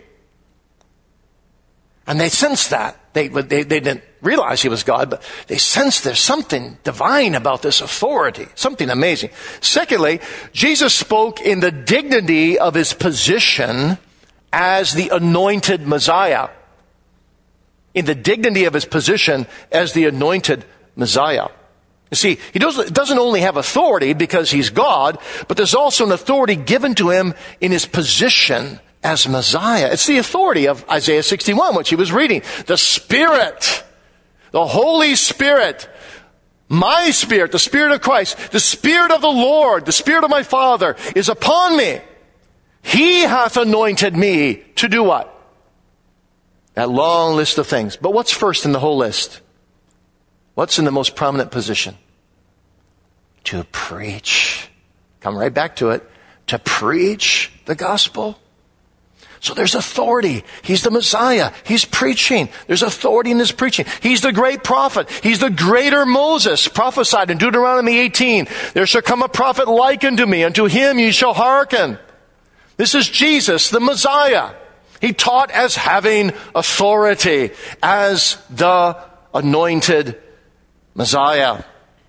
S1: And they sensed that. They, they, they didn't realize he was God, but they sensed there's something divine about this authority, something amazing. Secondly, Jesus spoke in the dignity of his position as the anointed Messiah. In the dignity of his position as the anointed Messiah. You see, he doesn't only have authority because he's God, but there's also an authority given to him in his position as Messiah. It's the authority of Isaiah sixty-one, which he was reading. The Spirit, the Holy Spirit, my Spirit, the Spirit of Christ, the Spirit of the Lord, the Spirit of my Father is upon me. He hath anointed me to do what? That long list of things. But what's first in the whole list? What's in the most prominent position? To preach. Come right back to it. To preach the gospel. So there's authority. He's the Messiah. He's preaching. There's authority in his preaching. He's the great prophet. He's the greater Moses, prophesied in Deuteronomy eighteen. There shall come a prophet like unto me. Unto him ye shall hearken. This is Jesus, the Messiah. He taught as having authority, as the anointed Messiah.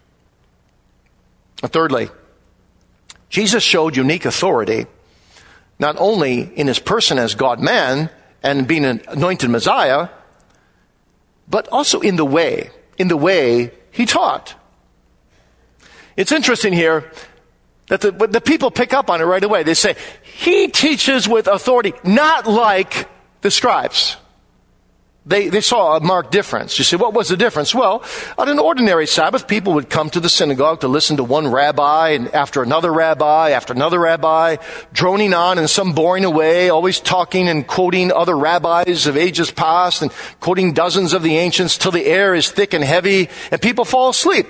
S1: Thirdly, Jesus showed unique authority, not only in his person as God-man and being an anointed Messiah, but also in the way, in the way he taught. It's interesting here that the, the people pick up on it right away. They say, he teaches with authority, not like the scribes. They, they saw a marked difference. You say, what was the difference? Well, on an ordinary Sabbath, people would come to the synagogue to listen to one rabbi and after another rabbi, after another rabbi, droning on in some boring way, always talking and quoting other rabbis of ages past and quoting dozens of the ancients till the air is thick and heavy and people fall asleep.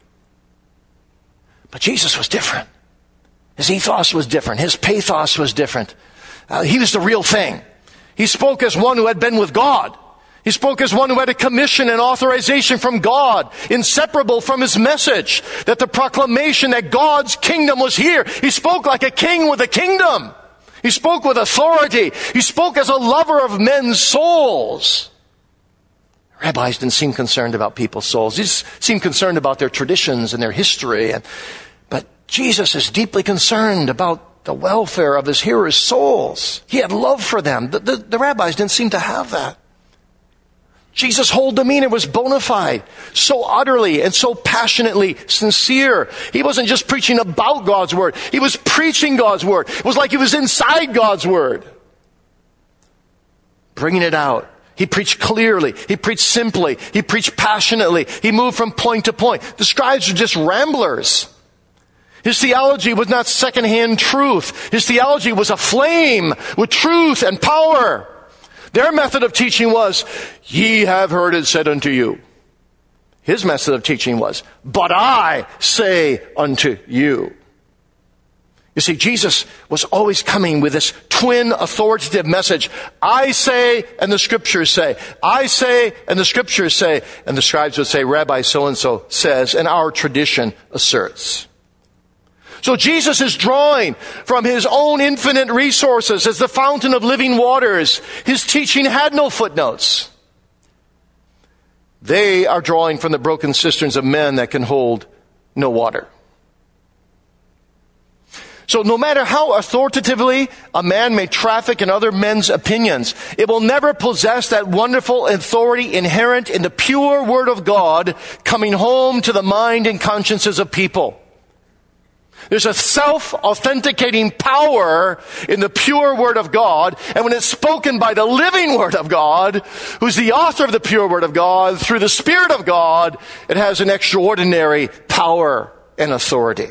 S1: But Jesus was different. His ethos was different. His pathos was different. Uh, he was the real thing. He spoke as one who had been with God. He spoke as one who had a commission and authorization from God, inseparable from his message, that the proclamation that God's kingdom was here. He spoke like a king with a kingdom. He spoke with authority. He spoke as a lover of men's souls. Rabbis didn't seem concerned about people's souls. They just seemed concerned about their traditions and their history. And, but Jesus is deeply concerned about the welfare of his hearers' souls. He had love for them. The, the, the rabbis didn't seem to have that. Jesus' whole demeanor was bona fide, so utterly and so passionately sincere. He wasn't just preaching about God's word. He was preaching God's word. It was like he was inside God's word, bringing it out. He preached clearly. He preached simply. He preached passionately. He moved from point to point. The scribes were just ramblers. His theology was not secondhand truth. His theology was aflame with truth and power. Their method of teaching was, ye have heard it said unto you. His method of teaching was, but I say unto you. You see, Jesus was always coming with this twin authoritative message. I say, and the scriptures say. I say, and the scriptures say. And the scribes would say, Rabbi so-and-so says, and our tradition asserts. So Jesus is drawing from his own infinite resources as the fountain of living waters. His teaching had no footnotes. They are drawing from the broken cisterns of men that can hold no water. So no matter how authoritatively a man may traffic in other men's opinions, it will never possess that wonderful authority inherent in the pure Word of God coming home to the mind and consciences of people. There's a self-authenticating power in the pure Word of God, and when it's spoken by the living Word of God, who's the author of the pure Word of God, through the Spirit of God, it has an extraordinary power and authority.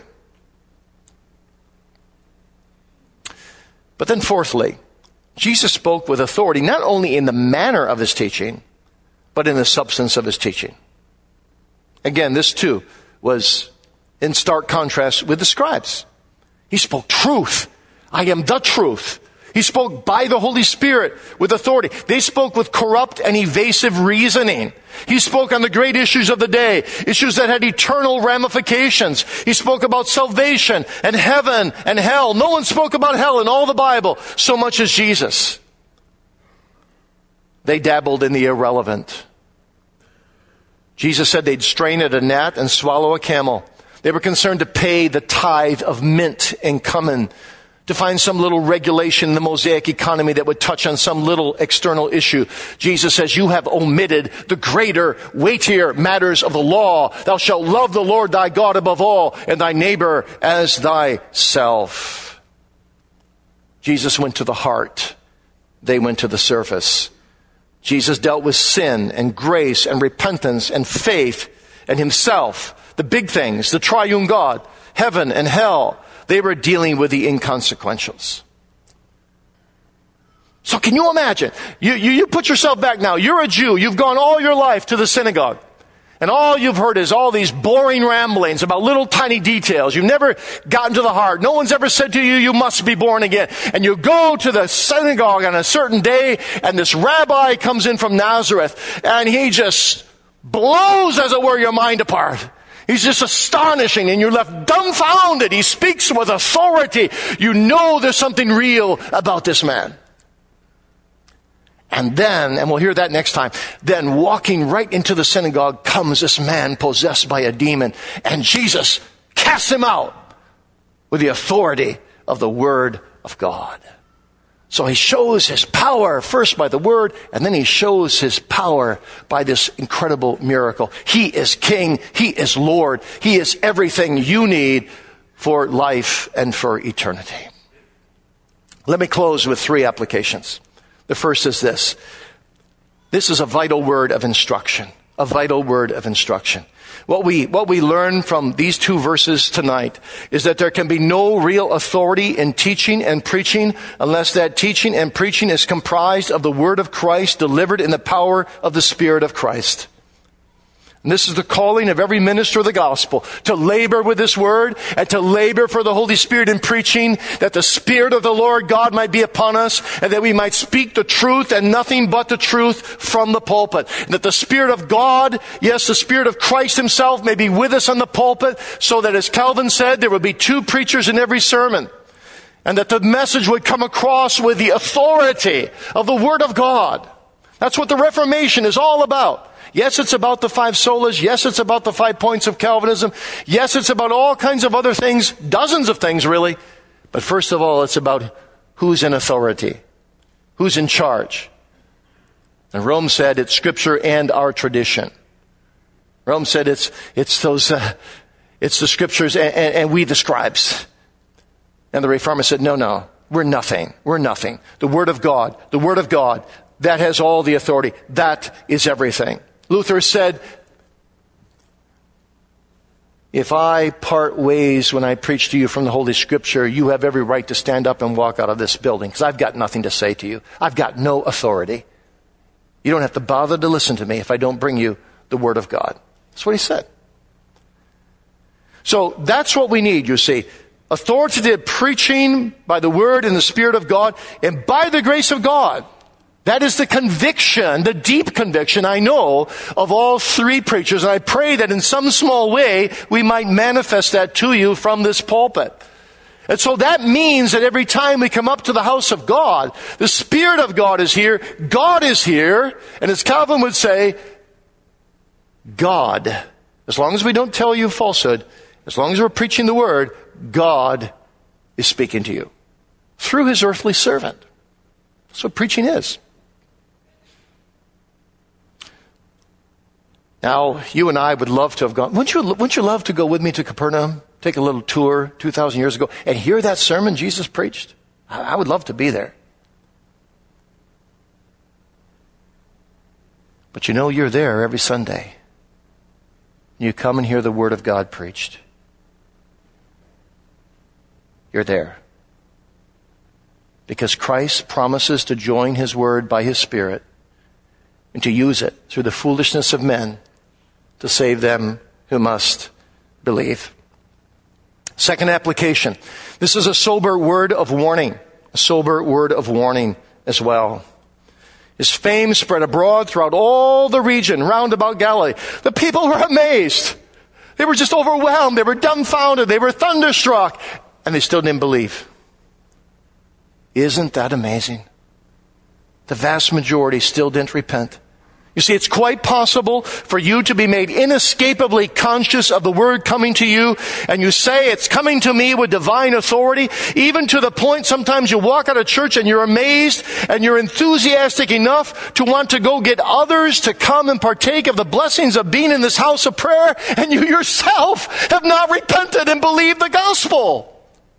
S1: But then fourthly, Jesus spoke with authority not only in the manner of his teaching, but in the substance of his teaching. Again, this too was in stark contrast with the scribes. He spoke truth. I am the truth. He spoke by the Holy Spirit with authority. They spoke with corrupt and evasive reasoning. He spoke on the great issues of the day, issues that had eternal ramifications. He spoke about salvation and heaven and hell. No one spoke about hell in all the Bible so much as Jesus. They dabbled in the irrelevant. Jesus said they'd strain at a gnat and swallow a camel. They were concerned to pay the tithe of mint and cumin, to find some little regulation in the Mosaic economy that would touch on some little external issue. Jesus says, you have omitted the greater, weightier matters of the law. Thou shalt love the Lord thy God above all, and thy neighbor as thyself. Jesus went to the heart. They went to the surface. Jesus dealt with sin and grace and repentance and faith and himself, the big things, the triune God, heaven and hell. They were dealing with the inconsequentials. So can you imagine? You, you, you put yourself back now. You're a Jew. You've gone all your life to the synagogue. And all you've heard is all these boring ramblings about little tiny details. You've never gotten to the heart. No one's ever said to you, you must be born again. And you go to the synagogue on a certain day, and this rabbi comes in from Nazareth, and he just blows, as it were, your mind apart. He's just astonishing, and you're left dumbfounded. He speaks with authority. You know there's something real about this man. And then, and we'll hear that next time, then walking right into the synagogue comes this man possessed by a demon, and Jesus casts him out with the authority of the Word of God. So he shows his power first by the Word, and then he shows his power by this incredible miracle. He is King. He is Lord. He is everything you need for life and for eternity. Let me close with three applications. The first is this. This is a vital word of instruction. A vital word of instruction. What we, what we learn from these two verses tonight is that there can be no real authority in teaching and preaching unless that teaching and preaching is comprised of the Word of Christ delivered in the power of the Spirit of Christ. And this is the calling of every minister of the gospel, to labor with this word and to labor for the Holy Spirit in preaching, that the Spirit of the Lord God might be upon us and that we might speak the truth and nothing but the truth from the pulpit. And that the Spirit of God, yes, the Spirit of Christ himself may be with us on the pulpit, so that, as Calvin said, there would be two preachers in every sermon. And that the message would come across with the authority of the Word of God. That's what the Reformation is all about. Yes, it's about the five solas. Yes, it's about the five points of Calvinism. Yes, it's about all kinds of other things, dozens of things really. But first of all, it's about who's in authority, who's in charge. And Rome said it's Scripture and our tradition. Rome said it's it's those uh, it's the Scriptures and, and, and we the scribes. And the Reformer said, no, no, we're nothing. We're nothing. The Word of God, the Word of God, that has all the authority. That is everything. Luther said, If I part ways when I preach to you from the Holy Scripture, you have every right to stand up and walk out of this building, because I've got nothing to say to you. I've got no authority. You don't have to bother to listen to me if I don't bring you the Word of God. That's what he said. So that's what we need, you see. Authoritative preaching by the Word and the Spirit of God, and by the grace of God. That is the conviction, the deep conviction I know of all three preachers. And I pray that in some small way we might manifest that to you from this pulpit. And so that means that every time we come up to the house of God, the Spirit of God is here, God is here, and as Calvin would say, God, as long as we don't tell you falsehood, as long as we're preaching the Word, God is speaking to you through His earthly servant. That's what preaching is. Now, you and I would love to have gone. Wouldn't you, wouldn't you love to go with me to Capernaum, take a little tour two thousand years ago, and hear that sermon Jesus preached? I would love to be there. But you know, you're there every Sunday. You come and hear the Word of God preached. You're there. Because Christ promises to join His Word by His Spirit and to use it through the foolishness of men to save them who must believe. Second application. This is a sober word of warning. A sober word of warning as well. His fame spread abroad throughout all the region round about Galilee. The people were amazed. They were just overwhelmed. They were dumbfounded. They were thunderstruck. And they still didn't believe. Isn't that amazing? The vast majority still didn't repent. You see, it's quite possible for you to be made inescapably conscious of the Word coming to you, and you say, it's coming to me with divine authority, even to the point sometimes you walk out of church and you're amazed and you're enthusiastic enough to want to go get others to come and partake of the blessings of being in this house of prayer, and you yourself have not repented and believed the gospel.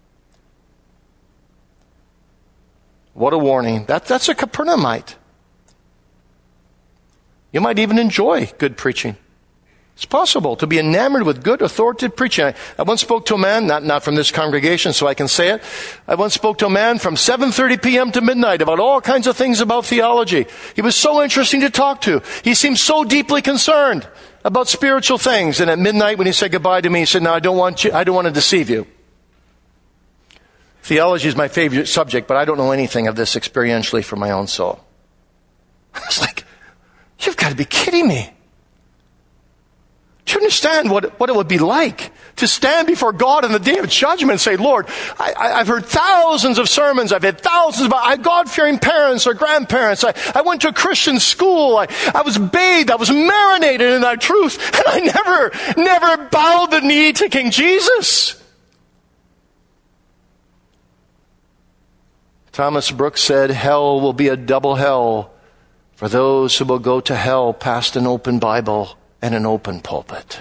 S1: What a warning. That, that's a Capernaumite. You might even enjoy good preaching. It's possible to be enamored with good, authoritative preaching. I, I once spoke to a man, not, not from this congregation, so I can say it. I once spoke to a man from seven thirty p.m. to midnight about all kinds of things about theology. He was so interesting to talk to. He seemed so deeply concerned about spiritual things. And at midnight, when he said goodbye to me, he said, "No, I don't want you, I don't want to deceive you. Theology is my favorite subject, but I don't know anything of this experientially for my own soul." I was like, you've got to be kidding me. Do you understand what, what it would be like to stand before God in the day of judgment and say, "Lord, I, I, I've heard thousands of sermons. I've had thousands of I, God-fearing parents or grandparents. I, I went to a Christian school. I, I was bathed. I was marinated in thy truth. And I never, never bowed the knee to King Jesus." Thomas Brooks said, "Hell will be a double hell for those who will go to hell past an open Bible and an open pulpit."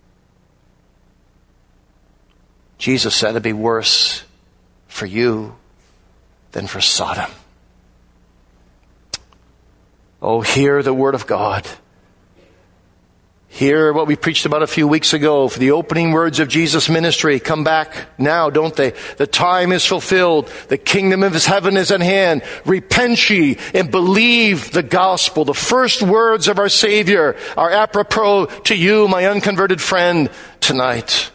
S1: Jesus said it'd be worse for you than for Sodom. Oh, hear the Word of God. Hear what we preached about a few weeks ago, for the opening words of Jesus' ministry come back now, don't they? The time is fulfilled. The kingdom of His heaven is at hand. Repent ye and believe the gospel. The first words of our Savior are apropos to you, my unconverted friend, tonight.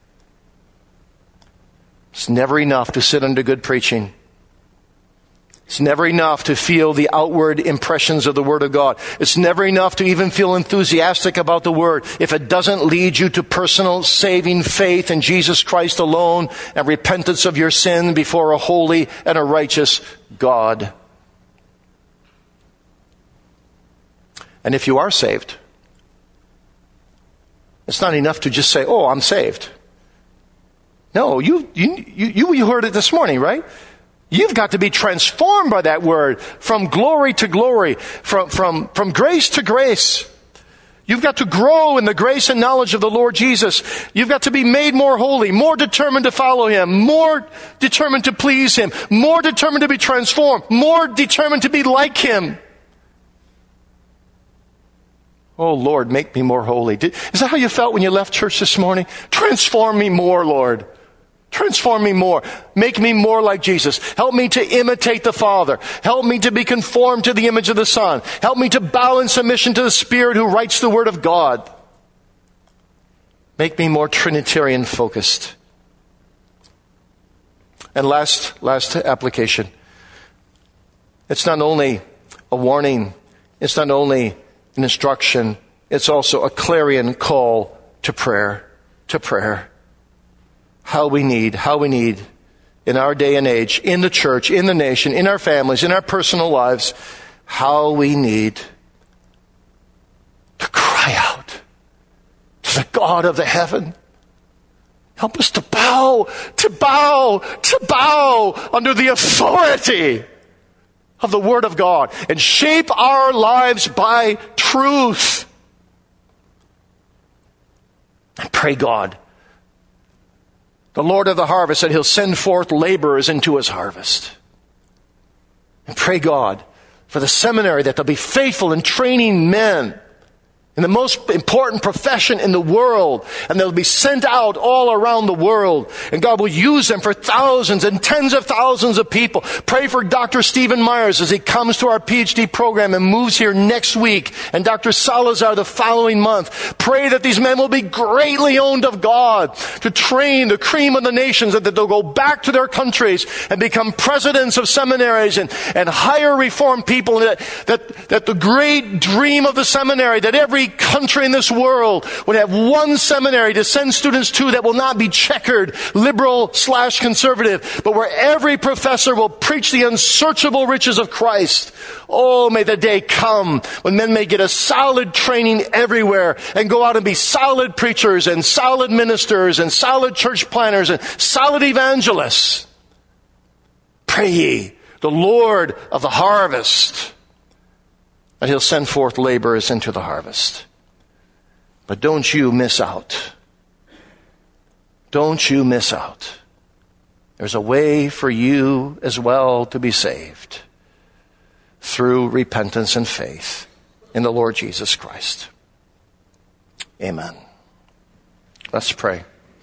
S1: It's never enough to sit under good preaching. It's never enough to feel the outward impressions of the Word of God. It's never enough to even feel enthusiastic about the Word if it doesn't lead you to personal saving faith in Jesus Christ alone and repentance of your sin before a holy and a righteous God. And if you are saved, it's not enough to just say, "Oh, I'm saved." No, you you you, you heard it this morning, right? You've got to be transformed by that word from glory to glory, from, from, from grace to grace. You've got to grow in the grace and knowledge of the Lord Jesus. You've got to be made more holy, more determined to follow Him, more determined to please Him, more determined to be transformed, more determined to be like Him. Oh, Lord, make me more holy. Did, is that how you felt when you left church this morning? Transform me more, Lord. Transform me more. Make me more like Jesus. Help me to imitate the Father. Help me to be conformed to the image of the Son. Help me to bow in submission to the Spirit who writes the Word of God. Make me more Trinitarian focused. And last, last application. It's not only a warning. It's not only an instruction. It's also a clarion call to prayer. To prayer. How we need, how we need in our day and age, in the church, in the nation, in our families, in our personal lives, how we need to cry out to the God of the heaven. Help us to bow, to bow, to bow under the authority of the Word of God and shape our lives by truth. I pray God, the Lord of the harvest, that He'll send forth laborers into His harvest. And pray God for the seminary that they'll be faithful in training men in the most important profession in the world, and they'll be sent out all around the world, and God will use them for thousands and tens of thousands of people. Pray for Doctor Stephen Myers as he comes to our P H D program and moves here next week, and Doctor Salazar the following month. Pray that these men will be greatly owned of God to train the cream of the nations, and that they'll go back to their countries and become presidents of seminaries and, and hire reformed people, and that, that, that the great dream of the seminary, that every country in this world would have one seminary to send students to that will not be checkered, liberal slash conservative, but where every professor will preach the unsearchable riches of Christ. Oh, may the day come when men may get a solid training everywhere and go out and be solid preachers and solid ministers and solid church planners and solid evangelists. Pray ye the Lord of the harvest that He'll send forth laborers into the harvest. But don't you miss out. Don't you miss out. There's a way for you as well to be saved through repentance and faith in the Lord Jesus Christ. Amen. Let's pray.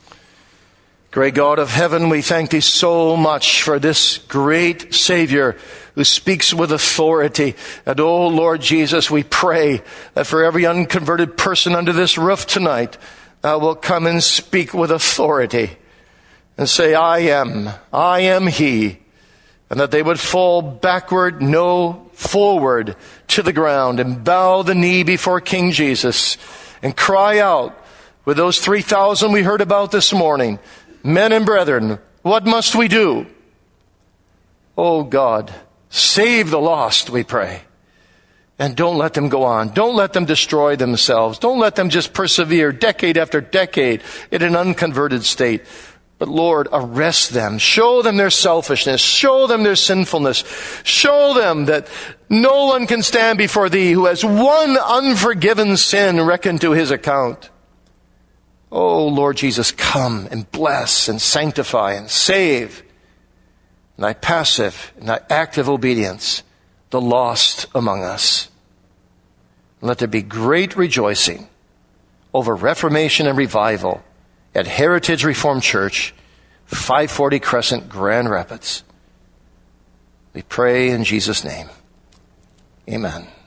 S1: Great God of heaven, we thank Thee so much for this great Savior who speaks with authority. And oh, Lord Jesus, we pray that for every unconverted person under this roof tonight, Thou wilt come and speak with authority and say, I am, I am He. And that they would fall backward, no, forward to the ground and bow the knee before King Jesus and cry out with those three thousand we heard about this morning, men and brethren, what must we do? Oh God, save the lost, we pray. And don't let them go on. Don't let them destroy themselves. Don't let them just persevere decade after decade in an unconverted state. But Lord, arrest them. Show them their selfishness. Show them their sinfulness. Show them that no one can stand before Thee who has one unforgiven sin reckoned to his account. Oh, Lord Jesus, come and bless and sanctify and save in Thy passive and Thy active obedience the lost among us. And let there be great rejoicing over reformation and revival at Heritage Reformed Church, five forty Crescent, Grand Rapids. We pray in Jesus' name. Amen.